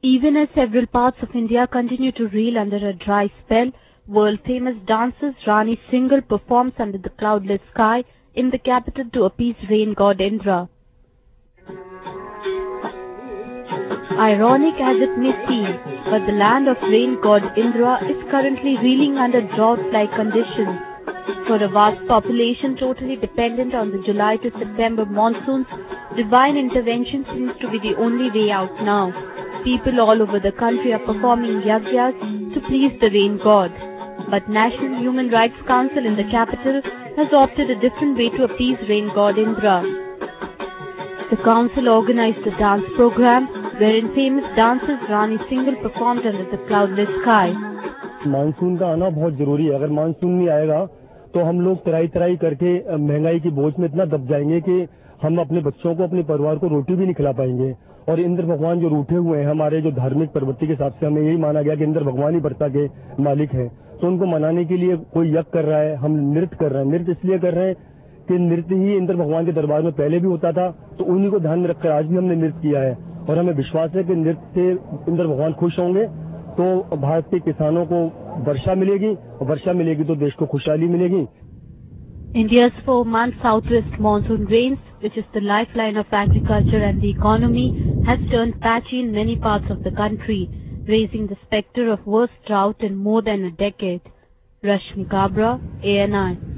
Even as several parts of India continue to reel under a dry spell, world-famous dancers Rani Singhal performs under the cloudless sky in the capital to appease rain god Indra. Ironic as it may seem, but the land of rain god Indra is currently reeling under drought-like conditions. For a vast population totally dependent on the July to September monsoons, divine intervention seems to be the only way out now. People all over the country are performing yagyas to please the rain god. But National Human Rights Council in the capital has opted a different way to appease rain god Indra. The council organized a dance program wherein famous dancers Rani Singhal performed under the cloudless sky. Monsoon का आना बहुत जरूरी है। अगर monsoon नहीं आएगा तो हम लोग तराई करके महंगाई की बोझ में इतना दब जाएंगे कि हम अपने बच्चों को, अपने परिवार को रोटी भी नहीं खिला पाएंगे। और इंद्र भगवान जो रूठे हुए हैं, हमारे जो धार्मिक प्रवृत्ति के हिसाब से हमें यही माना गया कि इंद्र भगवान ही वर्षा के मालिक हैं, तो उनको मनाने के लिए कोई यज्ञ कर रहा है, हम नृत्य कर रहे हैं। नृत्य इसलिए कर रहे हैं कि नृत्य ही इंद्र भगवान के दरबार में पहले भी होता था, तो उन्हीं को ध्यान में रखकर आज भी हमने नृत्य किया है। और हमें विश्वास है कि नृत्य से इंद्र भगवान खुश होंगे, तो भारत के किसानों को वर्षा मिलेगी, और वर्षा मिलेगी तो देश को खुशहाली मिलेगी। India's 4-month southwest monsoon rains, which is the lifeline of agriculture and the economy, has turned patchy in many parts of the country, raising the specter of worst drought in more than a decade. Rashmi Kabra, ANI.